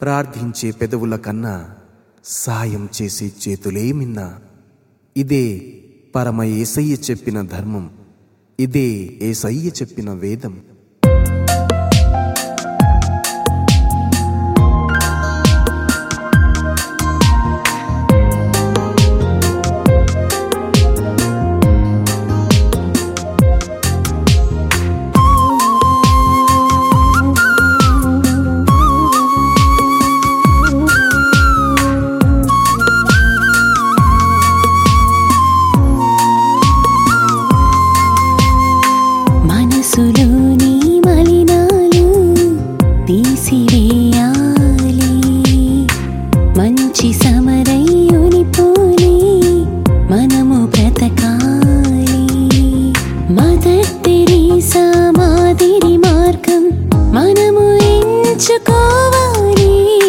ప్రార్థించే పెదవుల కన్నా సాయం చేసే చేతులే మిన్నా. ఇదే పరమ యేసయ్య చెప్పిన ధర్మం, ఇదే యేసయ్య చెప్పిన వేదం. మనసులోని మలినాలు తీసివేయాలి, మంచి సమరయుని పోలి మనము బ్రతకాలి. మదర్ తెరీసా మాదిరి మార్గం మనము ఎంచుకోవాలి.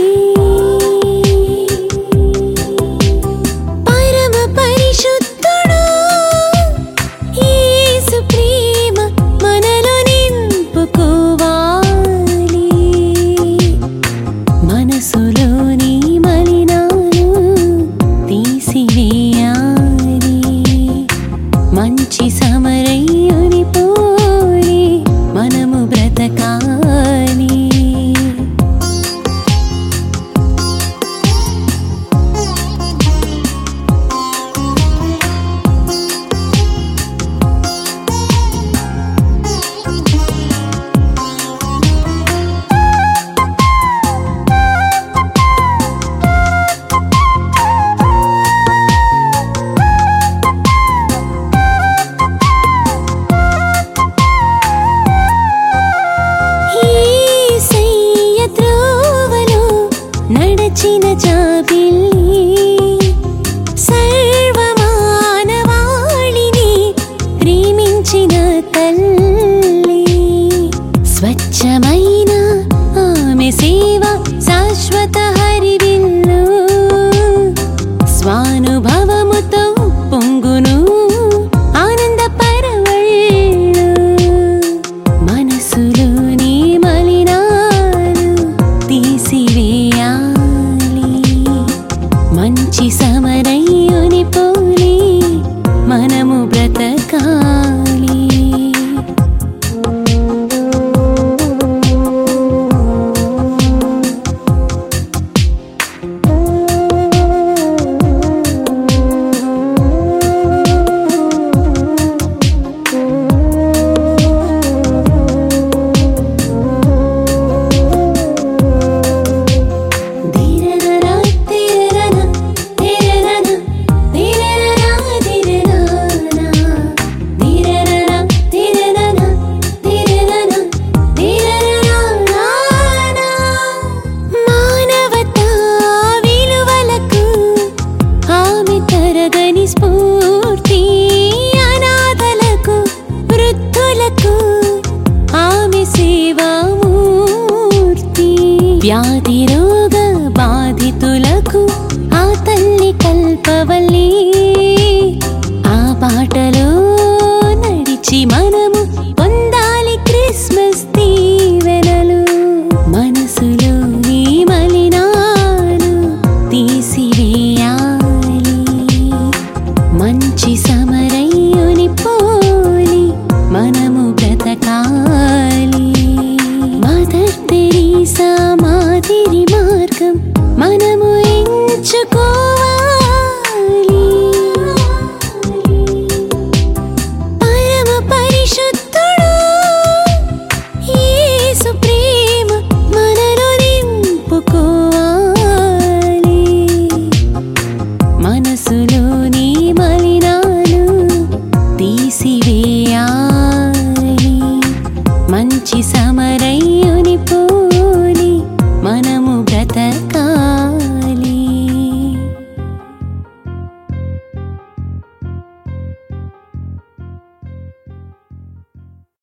పరమ పరిశుద్ధుడు యేసు ప్రేమ మనలో నింపుకోవాలి. మనసులోని మలినాలు తీసివేయాలి, మంచి సమరయుని పోలి మనము బ్రతకాలి. యేసయ్య త్రోవలో నడచిన జాబిల్లి సర్వమానవాళిని ప్రేమించిన తల్లి. స్వచ్ఛమైన ఆమె సేవ శాశ్వత హరివిల్లు, స్వానుభవముతో పొంగును ఆనంద పరవళ్ళు. మనసులోని మలినాలు తీసివేయాలి, మంచి సమరయుని పోలి మనము బ్రతకాలి. మానవతా విలువలకు ఆమె తరగని స్ఫూర్తి, అనాథలకు వృద్ధులకు ఆమె సేవామూర్తి. వ్యాధి రోగ బాధితులకు ఆ తల్లి కల్పవల్లి. ఆ బాటలో నడిచి మనము పొందాలి క్రిస్మస్ దీవెనలు. మనసులోని మలినాలు తీసివేయాలి, మంచి సమరయుని పోలి మనము బ్రతకాలి. మదర్ తెరీసా మాదిరి మార్గం మనము ఎంచుకోవాలి. పరమ పరిశుద్ధుడు యేసు ప్రేమ మనలో నింపుకోవాలి. మనసులోని